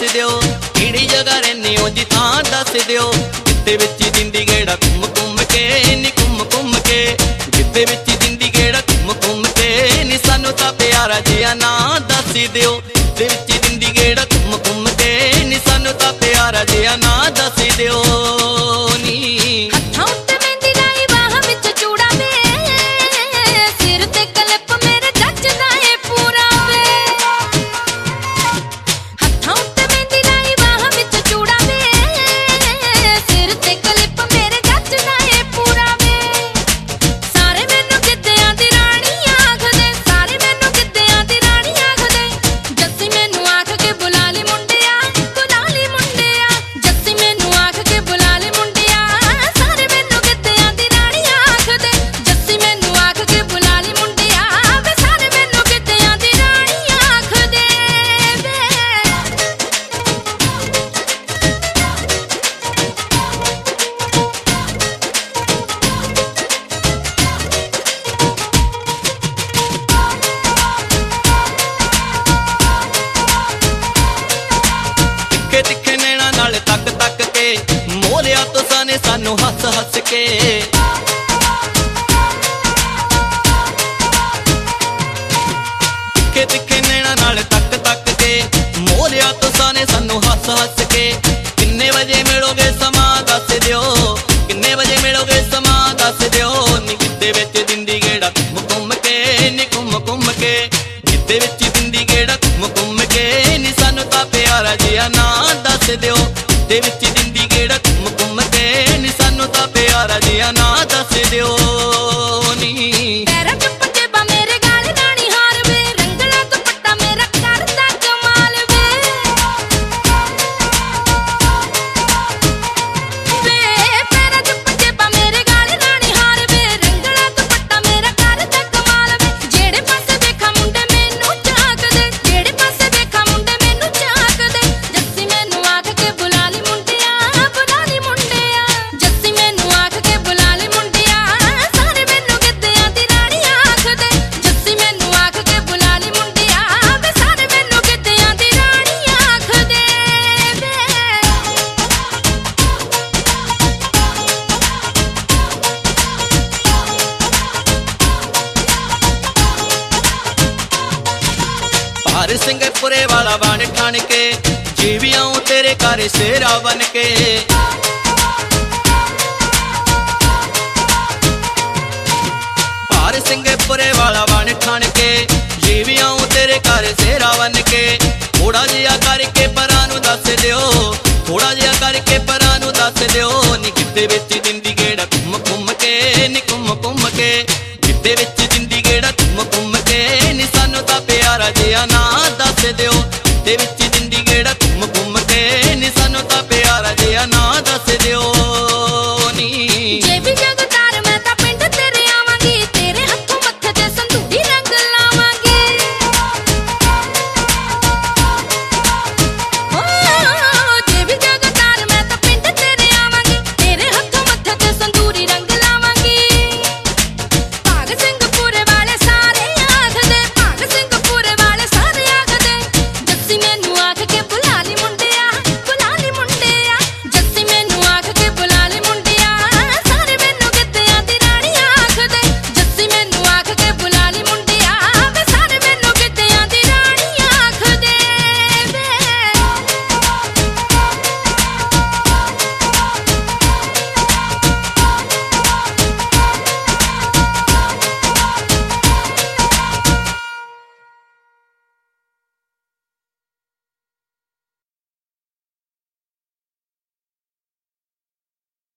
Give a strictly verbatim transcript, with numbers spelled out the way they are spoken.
दिओ किहड़ी जगह रहिंदे हो जी थां दस दिओ जिद्दे विच जिंदी गेड़ा घुम घुम के नी घुम घुम के जिद्दे विच जिंदी गेड़ा घुम घुम के नी सानू तां प्यारा जिहा नां दस दिओ जिद्दे विच जिंदी गेड़ा घुम घुम के नी सानू तां प्यारा जिहा नां दस दिओ नी हत्थां उत्ते मेहंदी लाई बाहां विच चूड़ा वे सिर ते कलिप मेरे जचदा ए पूरा वे हत्थां उत्ते मेहंदी लाई बाहां विच चूड़ा वे सिर ते कलिप मेरे जचदा ए पूरा वे सारे मैनू गिद्धियां दी राणी आखदे सारे मैनू गिद्धियां दी राणी आखदे जस्सी मैनू आख के बुला ले मुंडिया बुला ले मुंडिया जस्सी मैनू आख के बुला ले मुंडिया सारे मैनू गिद्धियां दी राणी आखदे जस्सी मैनू आख के बुला ले मुंडिया वे सारे मैनू गिद्धियां दी राणी आखदे वे तिखे तिखे नैना नाल तक तक के मोरिया तो साने सानू हस हस के तिखे तिखे नैना नाल तक तक के मोरिया तो साने सानू हस हस के किन्ने बजे मिलोगे समा दस दिओ किन्ने बजे मिलोगे समा दस दिओ नी जिद्दे विच जिंदी गेड़ा घुम घुम के नी घुम घुम के जिद्दे विच जिंदी गेड़ा घुम घुम के नी सानू तां प्यारा जिहा नां दस दिओ जिद्दे विच जिंदी गेड़ा घुम घुम के नी सानू तां प्यारा जिहा नां दस दिओ नी पैरां च पंजेबां मेरे गाल राणी हार वे रंगला दुपट्टा मेरा करदा कमाल वे वे पैरां च पंजेबां मेरे गाल राणी हार वे रंगला दुपट्टा मेरा करदा कमाल वे जेड़े पासे देखा मुंडे मैनू झाकदे जेड़े पासे देखा मुंडे मैनू झाकदे जस्सी मैनू आख के बुला ले मुंडिया बुला ले मुंडिया जस्सी मैनू आख के बुला ले मुंडिया सारे मैनू गिद्धियां दी राणी आखदे जस्सी मैनू आख के बुला ले मुंडिया वे सारे मैनू गिद्धियां दी राणी आखदे वे भार सिंहपुरे वाला बन ठान के जीवी आऊं तेरे घर शेरा बन के भार सिंहपुरे वाला बन ठान के जीवी आऊं तेरे घर शेरा बन के थोड़ा जिहा करके परां नूं दस दिओ थोड़ा जिहा करके परां नूं दस दिओ नी जिद्दे विच